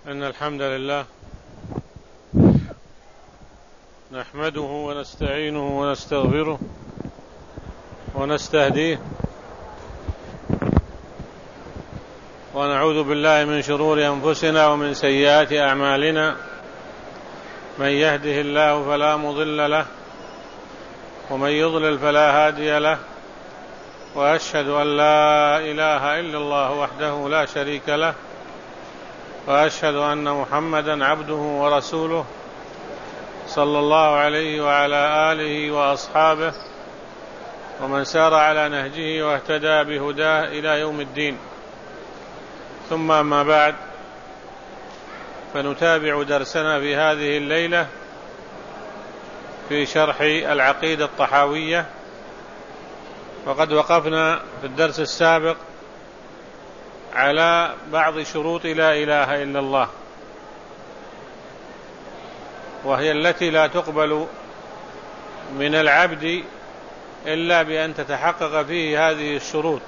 إن الحمد لله نحمده ونستعينه ونستغفره ونستهديه ونعوذ بالله من شرور أنفسنا ومن سيئات أعمالنا. من يهده الله فلا مضل له ومن يضلل فلا هادي له، وأشهد أن لا إله إلا الله وحده لا شريك له، وأشهد أن محمدا عبده ورسوله صلى الله عليه وعلى آله وأصحابه ومن سار على نهجه واهتدى بهداه إلى يوم الدين. ثم أما بعد، فنتابع درسنا في هذه الليلة في شرح العقيدة الطحاوية، وقد وقفنا في الدرس السابق على بعض شروط لا إله إلا الله، وهي التي لا تقبل من العبد إلا بأن تتحقق فيه هذه الشروط.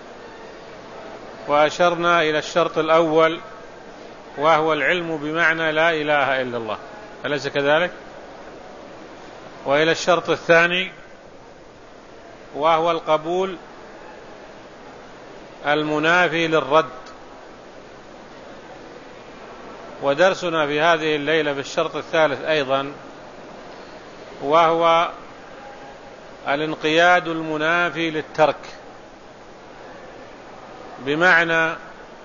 وأشرنا إلى الشرط الأول وهو العلم بمعنى لا إله إلا الله، أليس كذلك؟ وإلى الشرط الثاني وهو القبول المنافي للرد. ودرسنا في هذه الليلة في الشرط الثالث أيضا وهو الانقياد المنافي للترك، بمعنى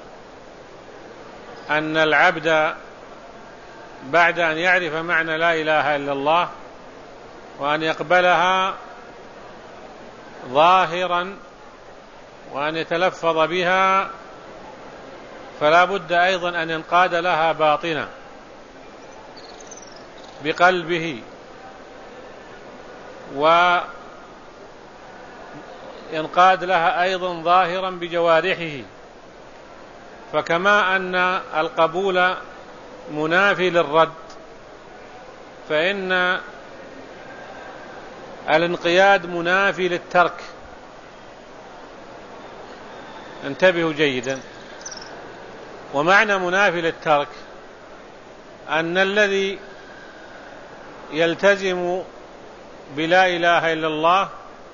أن العبد بعد أن يعرف معنى لا إله إلا الله وأن يقبلها ظاهرا وأن يتلفظ بها، فلا بد أيضا أن ينقاد لها باطنا بقلبه، وينقاد لها أيضا ظاهرا بجوارحه. فكما أن القبول منافي للرد، فإن الانقياد منافي للترك. انتبهوا جيدا. ومعنى منافي للترك أن الذي يلتزم بلا إله إلا الله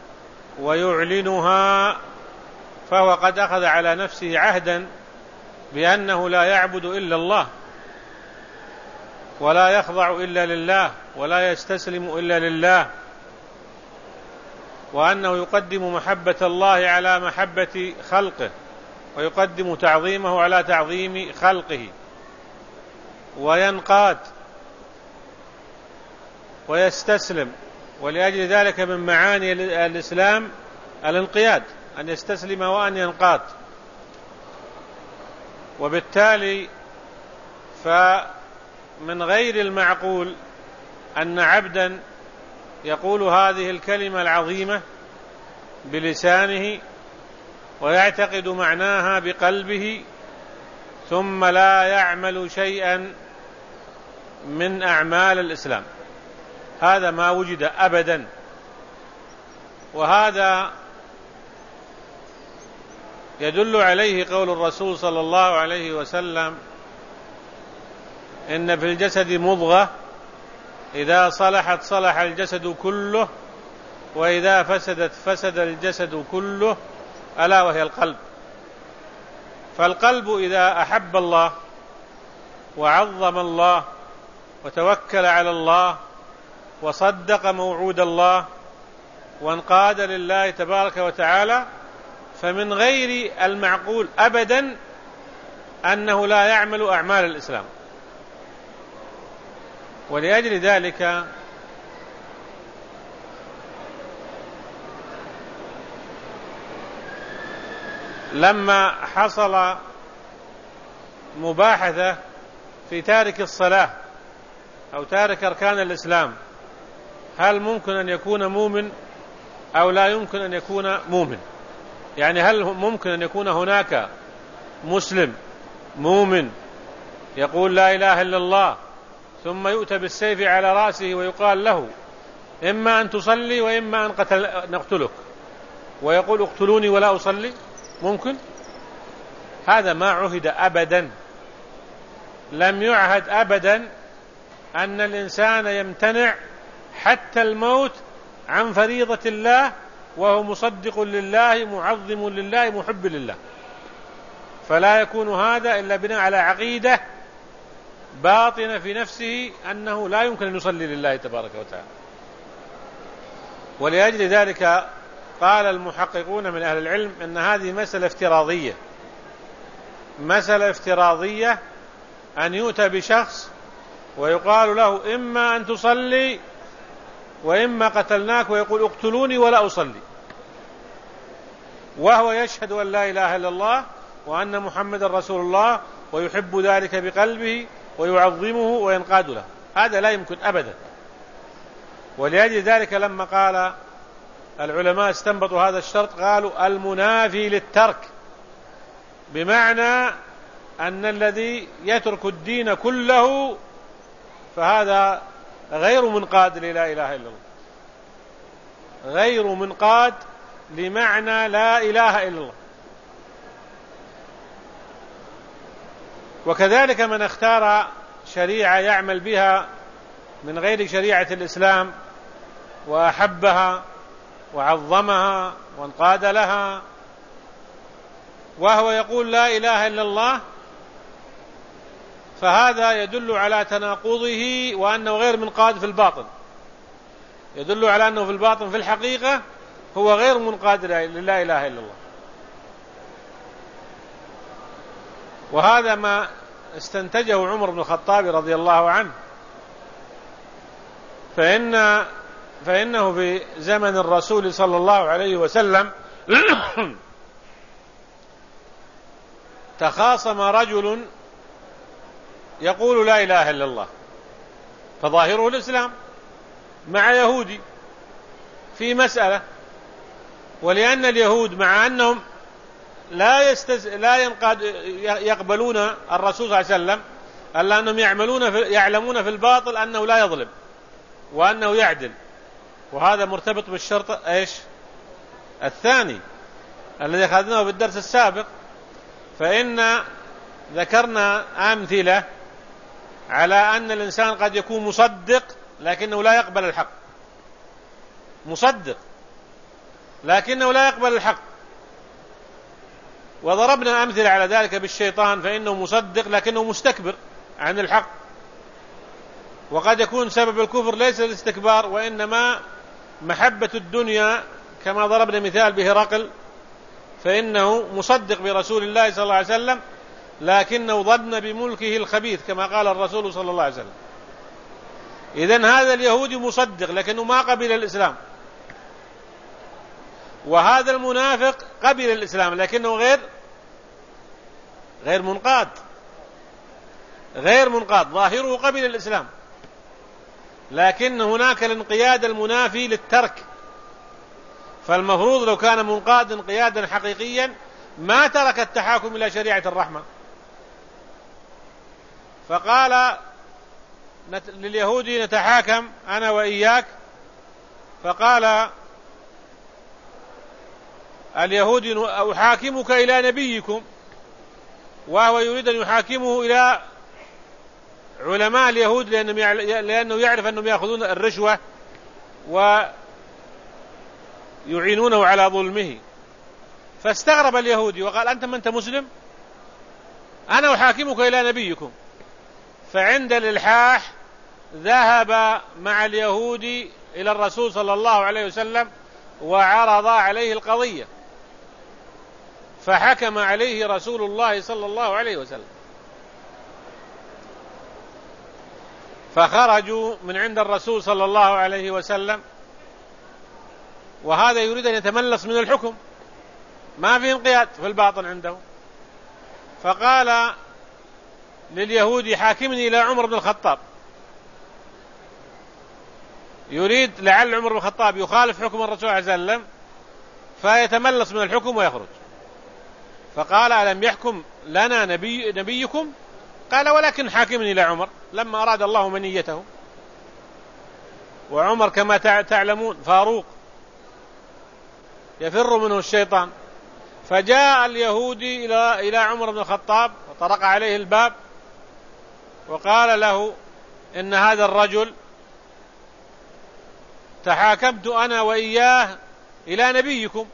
ويعلنها فهو قد أخذ على نفسه عهدا بأنه لا يعبد إلا الله، ولا يخضع إلا لله، ولا يستسلم إلا لله، وأنه يقدم محبة الله على محبة خلقه، ويقدم تعظيمه على تعظيم خلقه، وينقاد ويستسلم. ولأجل ذلك من معاني الإسلام الانقياد، أن يستسلم وأن ينقاد. وبالتالي فمن غير المعقول أن عبدا يقول هذه الكلمة العظيمة بلسانه ويعتقد معناها بقلبه ثم لا يعمل شيئا من أعمال الإسلام. هذا ما وجد أبدا. وهذا يدل عليه قول الرسول صلى الله عليه وسلم: إن في الجسد مضغة إذا صلحت صلح الجسد كله، وإذا فسدت فسد الجسد كله، ألا وهي القلب. فالقلب إذا أحب الله وعظم الله وتوكل على الله وصدق موعود الله وانقاد لله تبارك وتعالى، فمن غير المعقول أبدا أنه لا يعمل أعمال الإسلام. ولأجل ذلك لما حصل مباحثة في تارك الصلاة أو تارك أركان الإسلام، هل ممكن أن يكون مؤمن أو لا يمكن أن يكون مؤمن؟ يعني هل ممكن أن يكون هناك مسلم مؤمن يقول لا إله إلا الله ثم يؤتى بالسيف على رأسه ويقال له إما أن تصلي وإما أن نقتلك، ويقول اقتلوني ولا أصلي؟ ممكن؟ هذا ما عهد أبدا. لم يعهد أبدا أن الإنسان يمتنع حتى الموت عن فريضة الله وهو مصدق لله معظم لله محب لله، فلا يكون هذا إلا بناء على عقيدة باطنة في نفسه أنه لا يمكن أن يصلي لله تبارك وتعالى. ولأجل ذلك قال المحققون من أهل العلم أن هذه مسألة افتراضية أن يؤتى بشخص ويقال له إما أن تصلي وإما قتلناك، ويقول اقتلوني ولا أصلي، وهو يشهد أن لا إله إلا الله وأن محمد رسول الله ويحب ذلك بقلبه ويعظمه وينقاد له. هذا لا يمكن أبدا. ولأجل ذلك لما قال العلماء استنبطوا هذا الشرط قالوا المنافي للترك، بمعنى أن الذي يترك الدين كله فهذا غير منقاد للا إله إلا الله، غير منقاد لمعنى لا إله إلا الله. وكذلك من اختار شريعة يعمل بها من غير شريعة الإسلام وأحبها وعظمها وانقاد لها وهو يقول لا إله إلا الله، فهذا يدل على تناقضه وأنه غير منقاد في الباطن، يدل على أنه في الباطن في الحقيقة هو غير منقاد للا إله إلا الله. وهذا ما استنتجه عمر بن الخطاب رضي الله عنه، فإنه في زمن الرسول صلى الله عليه وسلم تخاصم رجل يقول لا إله إلا الله فظاهره الإسلام مع يهودي في مسألة، ولأن اليهود مع أنهم لا يقبلون الرسول صلى الله عليه وسلم ألا أنهم يعلمون في الباطل أنه لا يظلم وأنه يعدل، وهذا مرتبط بالشرط إيش الثاني الذي أخذناه بالدرس السابق. فإن ذكرنا أمثلة على أن الإنسان قد يكون مصدق لكنه لا يقبل الحق، مصدق لكنه لا يقبل الحق، وضربنا أمثلة على ذلك بالشيطان، فإنه مصدق لكنه مستكبر عن الحق، وقد يكون سبب الكفر ليس الاستكبار وإنما محبة الدنيا، كما ضربنا مثال بهرقل، فإنه مصدق برسول الله صلى الله عليه وسلم لكنه ظن بملكه الخبيث كما قال الرسول صلى الله عليه وسلم. إذن هذا اليهودي مصدق لكنه ما قبل الإسلام، وهذا المنافق قبل الإسلام لكنه غير منقاد، ظاهره قبل الإسلام، لكن هناك الانقياد المنافي للترك. فالمفروض لو كان منقاد انقيادا حقيقيا ما ترك التحاكم إلى شريعة الرحمة. فقال لليهودي نتحاكم أنا وإياك، فقال اليهودي أحاكمك إلى نبيكم، وهو يريد أن يحاكمه إلى علماء اليهود لأنه يعرف أنهم يأخذون الرشوة ويعينونه على ظلمه. فاستغرب اليهودي وقال أنت مسلم؟ أنا أحاكمك إلى نبيكم. فعند الإلحاح ذهب مع اليهودي إلى الرسول صلى الله عليه وسلم وعرض عليه القضية، فحكم عليه رسول الله صلى الله عليه وسلم، فخرجوا من عند الرسول صلى الله عليه وسلم، وهذا يريد أن يتملص من الحكم، ما في انقياد في الباطن عنده. فقال لليهودي حاكمني إلى عمر بن الخطاب، يريد لعل عمر بن الخطاب يخالف حكم الرسول صلى الله عليه وسلم فيتملص من الحكم ويخرج. فقال ألم يحكم لنا نبيكم؟ قال ولكن حاكمني إلى عمر، لما أراد الله منيته. وعمر كما تعلمون فاروق يفر منه الشيطان. فجاء اليهودي إلى عمر بن الخطاب وطرق عليه الباب وقال له إن هذا الرجل تحاكمت أنا وإياه إلى نبيكم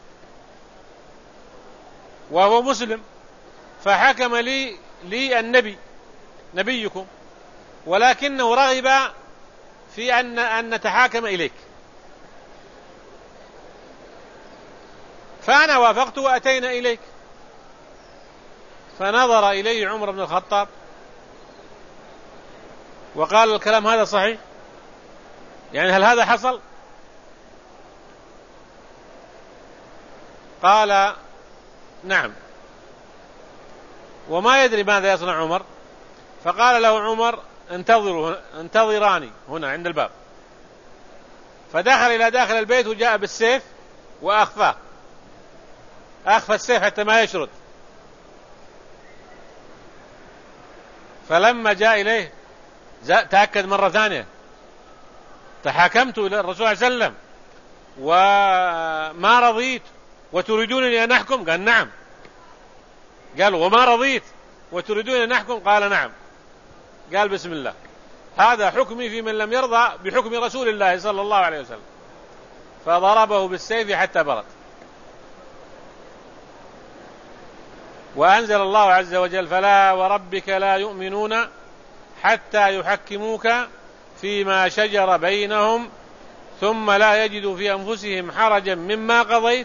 وهو مسلم، فحكم لي النبي نبيكم، ولكنه رغب في أن نتحاكم إليك، فأنا وافقت وأتينا إليك. فنظر إليه عمر بن الخطاب وقال: الكلام هذا صحيح؟ يعني هل هذا حصل؟ قال: نعم. وما يدري ماذا يصنع عمر، فقال له عمر: انتظراني هنا عند الباب. فدخل إلى داخل البيت وجاء بالسيف وأخفاه، أخفى السيف حتى ما يشرد. فلما جاء إليه تأكد مرة ثانية: تحاكمت إلى الرسول صلى الله عليه وسلم وما رضيت وتريدونني أن أحكم؟ قال: نعم. قال: وما رضيت وتريدونني أن أحكم؟ قال: نعم. قال: بسم الله، هذا حكمي في من لم يرضى بحكم رسول الله صلى الله عليه وسلم. فضربه بالسيف حتى برد. وأنزل الله عز وجل: فلا وربك لا يؤمنون حتى يحكموك فيما شجر بينهم ثم لا يجدوا في أنفسهم حرجا مما قضيت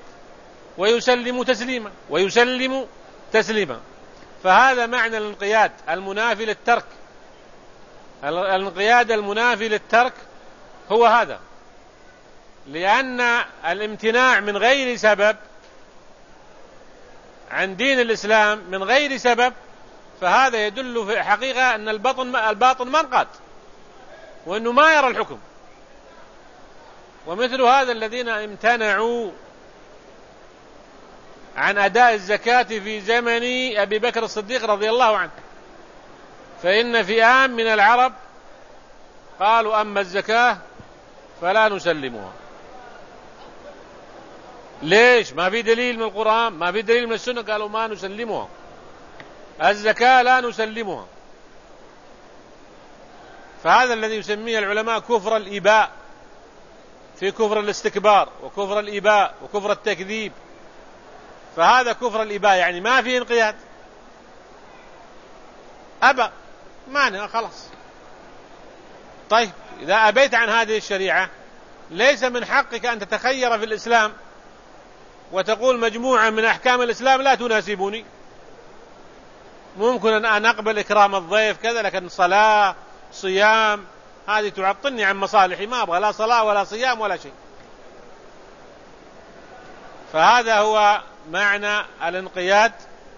ويسلموا تسليما. فهذا معنى الانقياد المنافي للترك. الانقياد المنافي للترك هو هذا، لأن الامتناع من غير سبب عن دين الإسلام من غير سبب، فهذا يدل في حقيقة أن الباطن منقاد، وأنه ما يرى الحكم. ومثل هذا الذين امتنعوا عن أداء الزكاة في زمن أبي بكر الصديق رضي الله عنه، فإن فئام من العرب قالوا: أما الزكاة فلا نسلمها. ليش؟ ما في دليل من القرآن، ما في دليل من السنة. قالوا: ما نسلمها، الزكاة لا نسلمها. فهذا الذي يسميه العلماء كفر الإباء، في كفر الاستكبار وكفر الإباء وكفر التكذيب. فهذا كفر الإباء، يعني ما في انقياد، أبى مانع خلاص. طيب، إذا أبيت عن هذه الشريعة ليس من حقك أن تتخير في الإسلام وتقول مجموعة من أحكام الإسلام لا تناسبني. ممكن أن أقبل إكرام الضيف كذا، لكن صلاة صيام هذه تعطلني عن مصالحي، ما أبغى لا صلاة ولا صيام ولا شيء. فهذا هو معنى الانقياد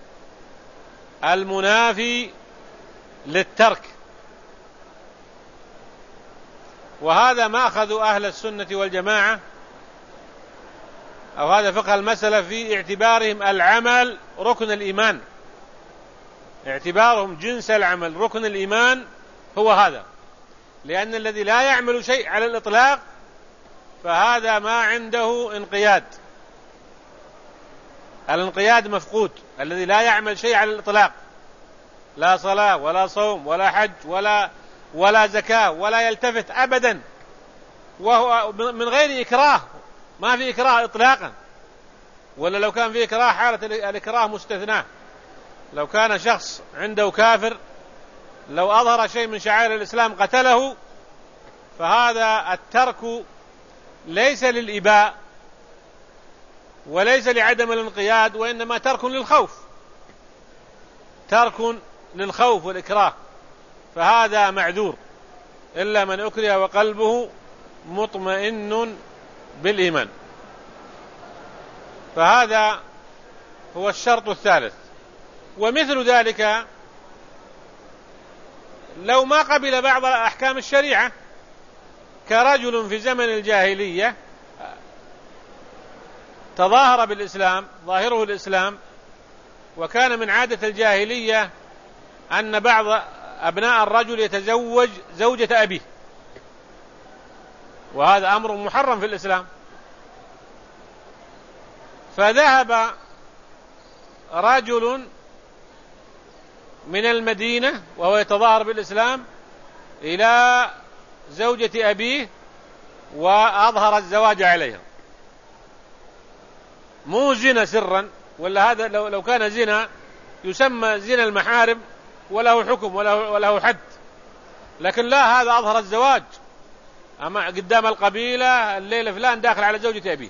المنافي للترك. وهذا مأخذ أهل السنة والجماعة، أو هذا فقه المسألة في اعتبارهم العمل ركن الإيمان، اعتبارهم جنس العمل ركن الإيمان هو هذا. لأن الذي لا يعمل شيء على الإطلاق فهذا ما عنده انقياد، الانقياد مفقود. الذي لا يعمل شيء على الإطلاق، لا صلاة ولا صوم ولا حج ولا زكاة ولا يلتفت أبدا، وهو من غير إكراه، ما في إكراه إطلاقا. ولا لو كان في إكراه حالة الإكراه مستثناة. لو كان شخص عنده كافر لو أظهر شيء من شعائر الإسلام قتله، فهذا الترك ليس للإباء وليس لعدم الانقياد، وإنما ترك للخوف، ترك للخوف والإكراه، فهذا معذور إلا من أكره وقلبه مطمئن بالإيمان. فهذا هو الشرط الثالث. ومثل ذلك لو ما قبل بعض أحكام الشريعة، كرجل في زمن الجاهلية تظاهر بالإسلام، ظاهره الإسلام، وكان من عادة الجاهلية أن بعض أبناء الرجل يتزوج زوجة أبيه، وهذا أمر محرم في الإسلام. فذهب رجل من المدينة وهو يتظاهر بالإسلام إلى زوجة أبيه وأظهر الزواج عليها، مو زنا سرا، ولا هذا لو كان زنا يسمى زنا المحارم وله حكم وله حد، لكن لا، هذا أظهر الزواج أما قدام القبيلة، الليلة فلان داخل على زوجة أبيه.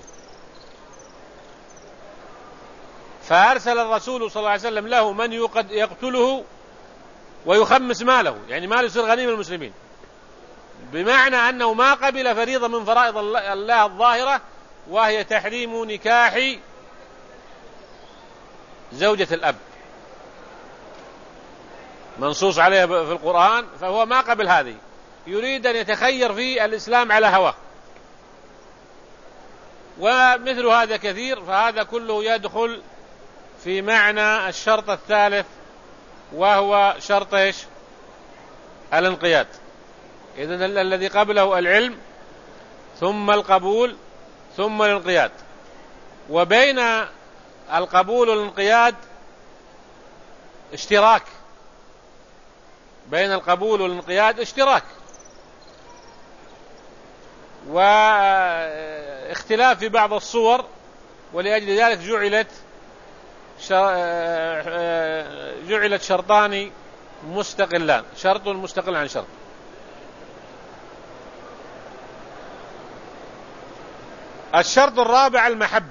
فأرسل الرسول صلى الله عليه وسلم له من يقتله ويخمس ماله، يعني ماله يصير غنيم المسلمين، بمعنى أنه ما قبل فريضة من فرائض الله الظاهرة، وهي تحريم نكاح زوجة الأب منصوص عليها في القرآن، فهو ما قبل هذه، يريد أن يتخير في الإسلام على هواه. ومثل هذا كثير، فهذا كله يدخل في معنى الشرط الثالث، وهو شرط إيش؟ الانقياد. إذن الذي قبله العلم ثم القبول ثم الانقياد، وبين القبول والانقياد اشتراك، بين القبول والانقياد اشتراك واختلاف في بعض الصور، ولأجل ذلك جعلت شرطان مستقلان، شرط مستقل عن شرط. الشرط الرابع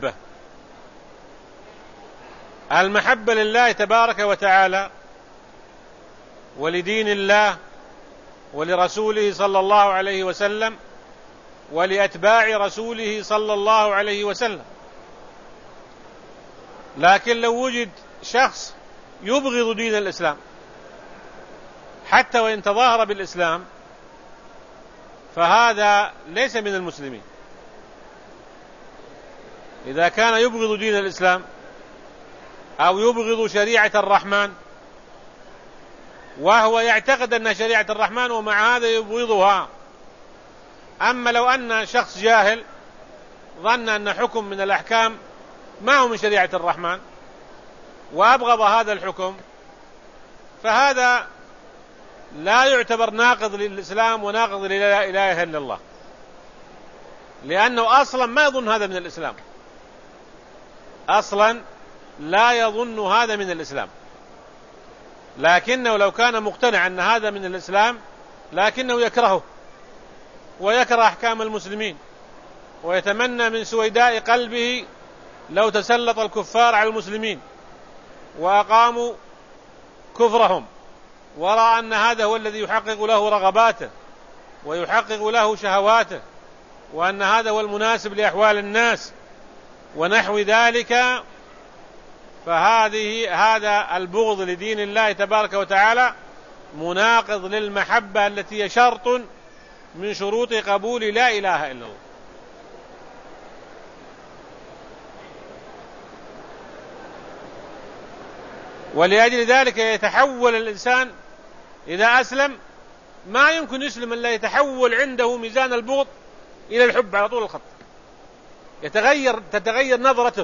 المحبة لله تبارك وتعالى ولدين الله ولرسوله صلى الله عليه وسلم ولأتباع رسوله صلى الله عليه وسلم. لكن لو وجد شخص يبغض دين الإسلام حتى وإن تظاهر بالإسلام، فهذا ليس من المسلمين. إذا كان يبغض دين الإسلام أو يبغض شريعة الرحمن وهو يعتقد أنها شريعة الرحمن ومع هذا يبغضها، أما لو أن شخص جاهل ظن أن حكم من الأحكام ما هو من شريعة الرحمن وأبغض هذا الحكم، فهذا لا يعتبر ناقض للإسلام وناقض للا إله إلا الله، لأنه أصلا ما يظن هذا من الإسلام، أصلا لا يظن هذا من الإسلام. لكنه لو كان مقتنع أن هذا من الإسلام لكنه يكرهه ويكره أحكام المسلمين، ويتمنى من سويداء قلبه لو تسلط الكفار على المسلمين وأقاموا كفرهم، ورأى أن هذا هو الذي يحقق له رغباته ويحقق له شهواته، وأن هذا هو المناسب لأحوال الناس ونحو ذلك، هذا البغض لدين الله تبارك وتعالى مناقض للمحبة التي هي شرط من شروط قبول لا إله إلا الله. ولأجل ذلك يتحول الإنسان إذا أسلم، ما يمكن يسلم إلا يتحول عنده ميزان البغض إلى الحب على طول الخط، تتغير نظرته.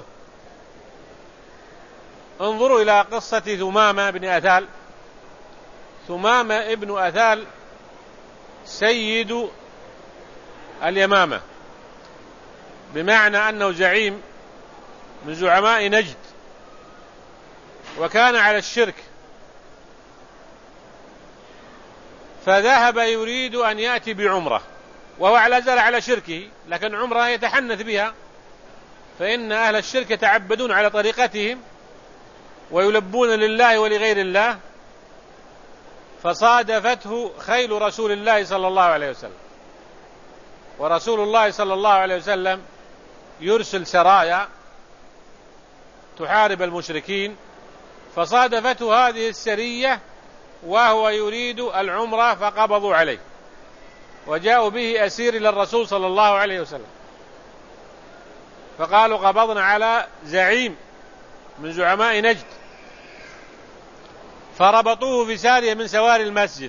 انظروا إلى قصة ثمامة بن أثال. ثمامة ابن أثال سيد اليمامة، بمعنى أنه زعيم من زعماء نجد، وكان على الشرك، فذهب يريد أن يأتي بعمرة وهو لا زال على شركه، لكن عمرة يتحنث بها، فإن أهل الشرك يتعبدون على طريقتهم ويلبون لله ولغير الله. فصادفته خيل رسول الله صلى الله عليه وسلم، ورسول الله صلى الله عليه وسلم يرسل سرايا تحارب المشركين، فصادفته هذه السرية وهو يريد العمرة، فقبضوا عليه وجاءوا به أسير إلى الرسول صلى الله عليه وسلم، فقالوا قبضنا على زعيم من زعماء نجد، فربطوه في سارية من سواري المسجد.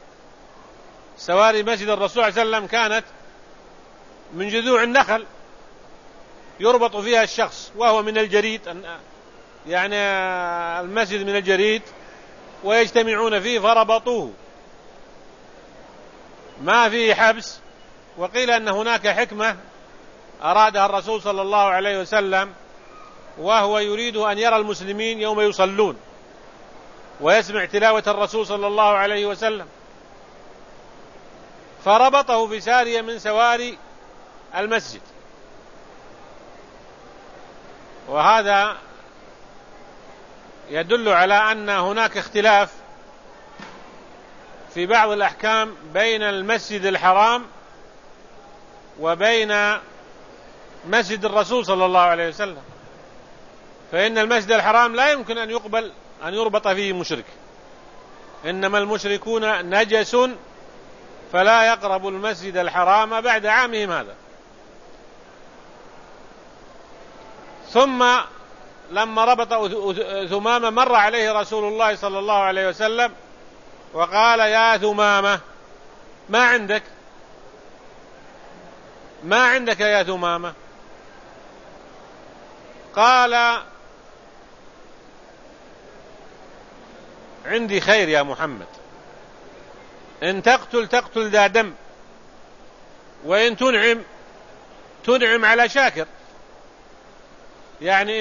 سواري مسجد الرسول صلى الله عليه وسلم كانت من جذوع النخل يربط فيها الشخص، وهو من الجريد، يعني المسجد من الجريد، ويجتمعون فيه فربطوه، ما فيه حبس. وقيل أن هناك حكمة أرادها الرسول صلى الله عليه وسلم، وهو يريد أن يرى المسلمين يوم يصلون ويسمع تلاوة الرسول صلى الله عليه وسلم، فربطه في سارية من سواري المسجد. وهذا يدل على أن هناك اختلاف في بعض الأحكام بين المسجد الحرام وبين مسجد الرسول صلى الله عليه وسلم. فإن المسجد الحرام لا يمكن أن يقبل أن يربط فيه مشرك، إنما المشركون نجس فلا يقرب المسجد الحرام بعد عامهم هذا. ثم لما ربط ثمامة مر عليه رسول الله صلى الله عليه وسلم وقال: يا ثمامة، ما عندك يا ثمامة؟ قال: عندي خير يا محمد، إن تقتل ذا دم، وإن تنعم على شاكر. يعني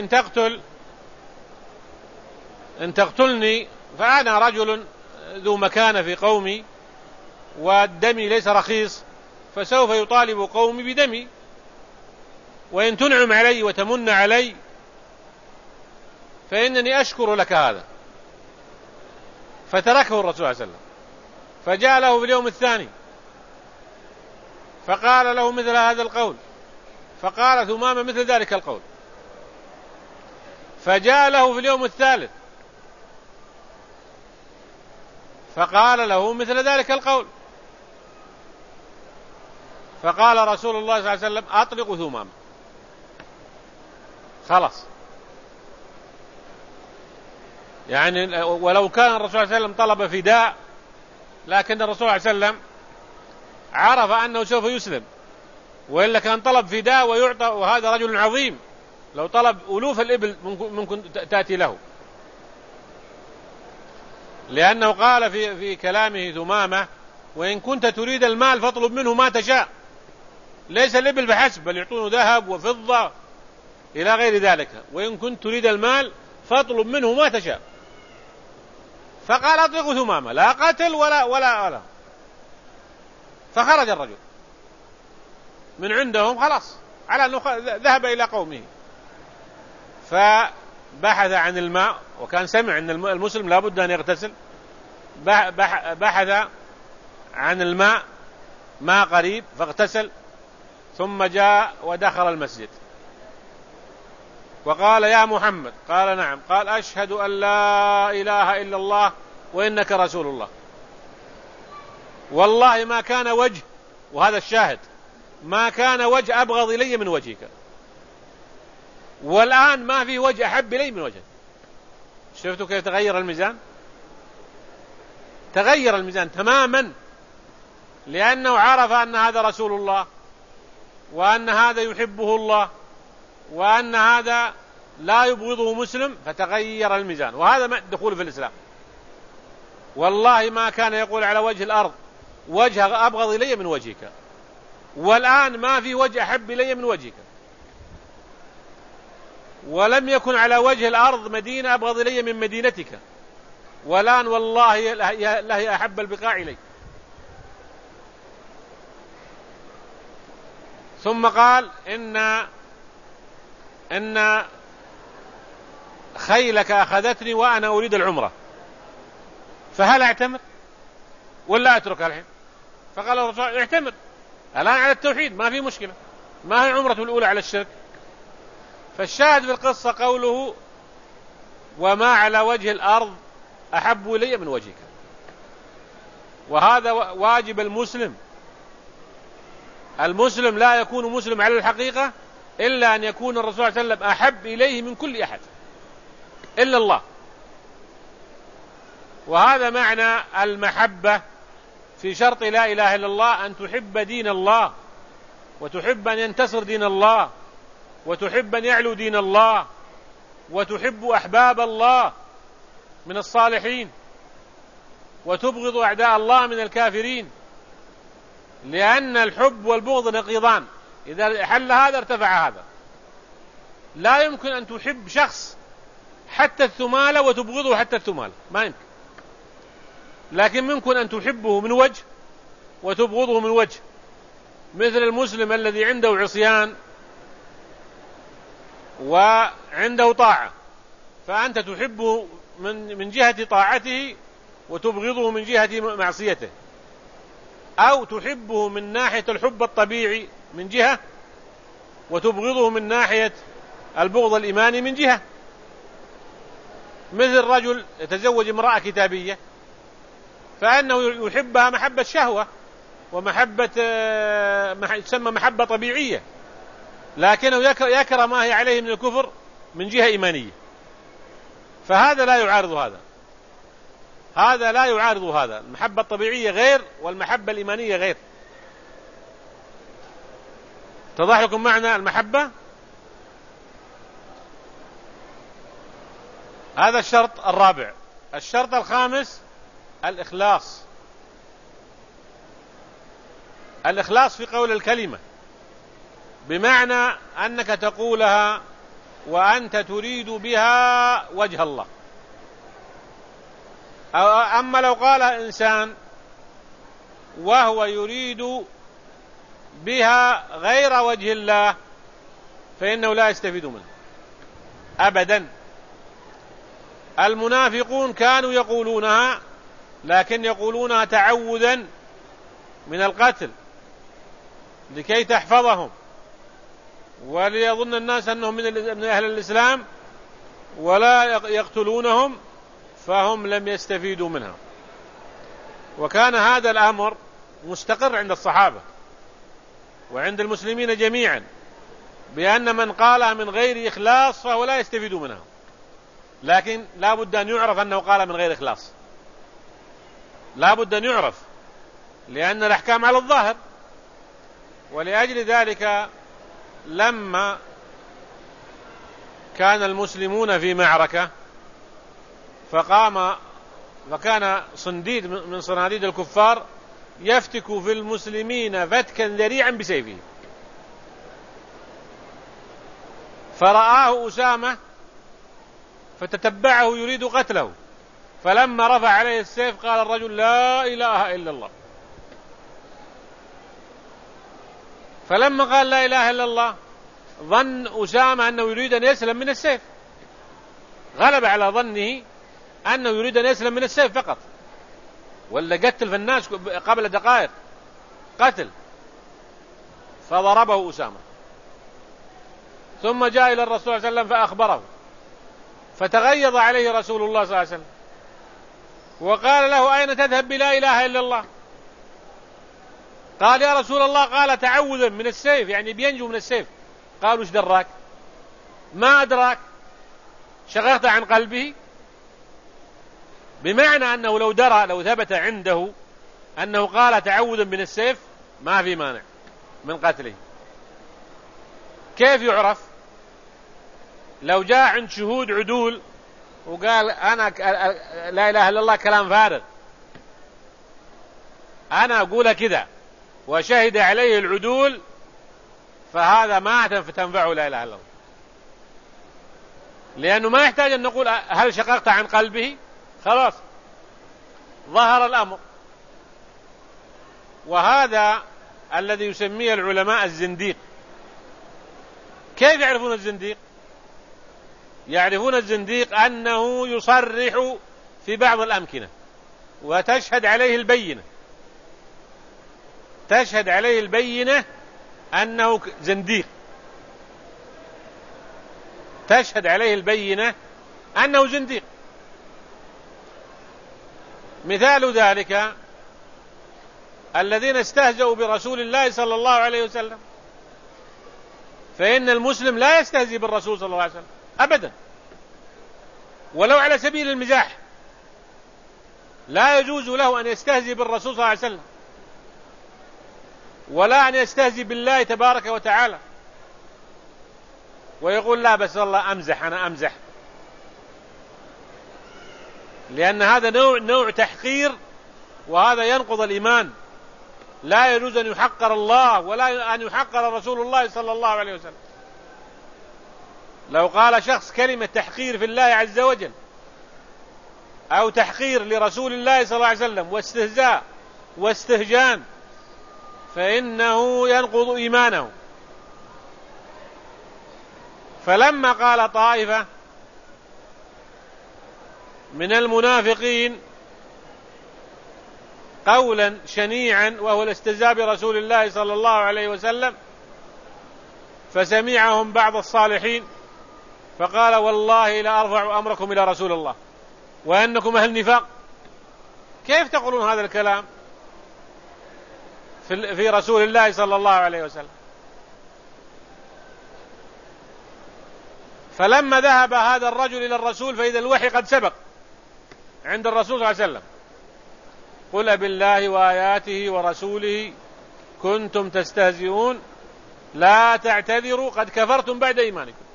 إن تقتلني فأنا رجل ذو مكانة في قومي، والدم ليس رخيص، فسوف يطالب قومي بدمي. وإن تنعم علي وتمن علي فإنني أشكر لك هذا. فتركه الرسول صلى الله عليه وسلم، فجاء له في اليوم الثاني فقال له مثل هذا القول، فقال ثمامة مثل ذلك القول. فجاء له في اليوم الثالث فقال له مثل ذلك القول. فقال رسول الله صلى الله عليه وسلم: أطلق ثمامة، خلاص. يعني ولو كان الرسول صلى الله عليه وسلم طلب فداء، لكن الرسول صلى الله عليه وسلم عرف أنه سوف يسلم، وإلا كان طلب فداء ويعطى، وهذا رجل عظيم، لو طلب ألوف الإبل ممكن تأتي له. لأنه قال في كلامه ثمامة: وإن كنت تريد المال فاطلب منه ما تشاء. ليس الإبل بحسب، بل يعطونه ذهب وفضة إلى غير ذلك. وإن كنت تريد المال فاطلب منه ما تشاء. فقال: أطلق ثمامة، لا قتل ولا. فخرج الرجل من عندهم خلاص، على أنه ذهب إلى قومه. فبحث عن الماء، وكان سمع أن المسلم لا بد أن يغتسل. بحث عن الماء، ماء قريب، فاغتسل، ثم جاء ودخل المسجد وقال: يا محمد. قال: نعم. قال: أشهد أن لا إله إلا الله وإنك رسول الله. والله ما كان وجه، وهذا الشاهد، ما كان وجه أبغض إلي من وجهك، والآن ما في وجه أحب إلي من وجهك. شفتوا كيف تغير الميزان؟ تغير الميزان تماما، لأنه عرف أن هذا رسول الله، وأن هذا يحبه الله، وأن هذا لا يبغضه مسلم، فتغير الميزان. وهذا ما دخول في الإسلام. والله ما كان يقول على وجه الأرض وجه أبغض إلي من وجهك، والآن ما في وجه أحب إلي من وجهك. ولم يكن على وجه الأرض مدينة أبغض إلي من مدينتك، والآن والله لهي أحب البقاع إلي. ثم قال: إن خيلك أخذتني وأنا أريد العمرة، فهل أعتمر ولا أتركها الحين؟ فقال الرسول: اعتمر الآن على التوحيد، ما في مشكلة، ما هي عمرة الأولى على الشرك. فالشاهد في القصة قوله: وما على وجه الأرض أحب إلي من وجهك. وهذا واجب المسلم. المسلم لا يكون مسلم على الحقيقة إلا أن يكون الرسول صلى الله عليه وسلم أحب إليه من كل أحد إلا الله. وهذا معنى المحبة في شرط لا إله إلا الله، أن تحب دين الله، وتحب أن ينتصر دين الله، وتحب أن يعلو دين الله، وتحب أحباب الله من الصالحين وتبغض أعداء الله من الكافرين، لأن الحب والبغض نقيضان، إذا حل هذا ارتفع هذا. لا يمكن أن تحب شخص حتى الثمالة وتبغضه حتى الثمالة، ما يمكن. لكن ممكن أن تحبه من وجه وتبغضه من وجه، مثل المسلم الذي عنده عصيان وعنده طاعة، فأنت تحبه من جهة طاعته وتبغضه من جهة معصيته، أو تحبه من ناحية الحب الطبيعي من جهة وتبغضه من ناحية البغض الإيماني من جهة. مثل رجل يتزوج امرأة كتابية، فأنه يحبها محبة شهوة ومحبة تسمى محبة طبيعية، لكنه يكره ما هي عليه من الكفر من جهة إيمانية، فهذا لا يعارض هذا، هذا لا يعارض هذا. المحبة الطبيعية غير والمحبة الإيمانية غير. اتضح لكم معنى المحبة؟ هذا الشرط الرابع. الشرط الخامس الإخلاص. الإخلاص في قول الكلمة، بمعنى أنك تقولها وأنت تريد بها وجه الله. أما لو قال إنسان وهو يريد بها غير وجه الله فإنه لا يستفيد منه أبدا. المنافقون كانوا يقولونها، لكن يقولونها تعوذا من القتل لكي تحفظهم وليظن الناس أنهم من أهل الإسلام ولا يقتلونهم، فهم لم يستفيدوا منها. وكان هذا الأمر مستقر عند الصحابة وعند المسلمين جميعا، بأن من قالها من غير إخلاص فهو لا يستفيد منها، لكن لا بد أن يعرف أنه قال من غير إخلاص، لا بد أن يعرف، لأن الأحكام على الظاهر. ولأجل ذلك لما كان المسلمون في معركة فكان صنديد من صناديد الكفار يفتك في المسلمين فتكا ذريعا بسيفه، فرآه أسامة فتتبعه يريد قتله، فلما رفع عليه السيف قال الرجل لا إله إلا الله. فلما قال لا إله إلا الله ظن أسامة أنه يريد أن يسلم من السيف، غلب على ظنه أنه يريد أن يسلم من السيف فقط، ولا قتل في الناس قبل دقائق قتل، فضربه أسامة. ثم جاء إلى الرسول صلى الله عليه وسلم فأخبره، فتغيظ عليه رسول الله صلى الله عليه وسلم وقال له أين تذهب بلا إله إلا الله؟ قال يا رسول الله قال تعوذا من السيف، يعني بينجو من السيف. قالوا ايش دراك؟ ما أدراك، شغلت عن قلبه، بمعنى أنه لو درى، لو ثبت عنده أنه قال تعوذا من السيف ما في مانع من قتله. كيف يعرف؟ لو جاء عند شهود عدول وقال أنا لا إله إلا الله كلام فارغ، أنا أقول كذا وشهد عليه العدول، فهذا ما تنفعه لا إله إلا الله، لأنه ما يحتاج أن نقول هل شققت عن قلبه، خلاص ظهر الأمر. وهذا الذي يسميه العلماء الزنديق. كيف يعرفون الزنديق؟ يعرفون الزنديق أنه يصرح في بعض الأمكنة وتشهد عليه البينة، تشهد عليه البينة أنه زنديق، تشهد عليه البينة أنه زنديق. مثال ذلك الذين استهزأوا برسول الله صلى الله عليه وسلم، فإن المسلم لا يستهزئ بالرسول صلى الله عليه وسلم أبدا، ولو على سبيل المزاح، لا يجوز له أن يستهزئ بالرسول صلى الله عليه وسلم ولا أن يستهزئ بالله تبارك وتعالى ويقول لا بس والله أمزح، أنا أمزح، لأن هذا نوع تحقير وهذا ينقض الإيمان. لا يجوز أن يحقر الله ولا أن يحقر رسول الله صلى الله عليه وسلم. لو قال شخص كلمة تحقير في الله عز وجل أو تحقير لرسول الله صلى الله عليه وسلم واستهزاء واستهجان فإنه ينقض إيمانه. فلما قال طائفة من المنافقين قولا شنيعا وهو الاستهزاء برسول الله صلى الله عليه وسلم فسمعهم بعض الصالحين فقال والله لا أرفع أمركم إلى رسول الله وأنكم أهل نفاق. كيف تقولون هذا الكلام في رسول الله صلى الله عليه وسلم؟ فلما ذهب هذا الرجل إلى الرسول فإذا الوحي قد سبق عند الرسول صلى الله عليه وسلم: قل بالله وآياته ورسوله كنتم تستهزئون لا تعتذروا قد كفرتم بعد إيمانكم.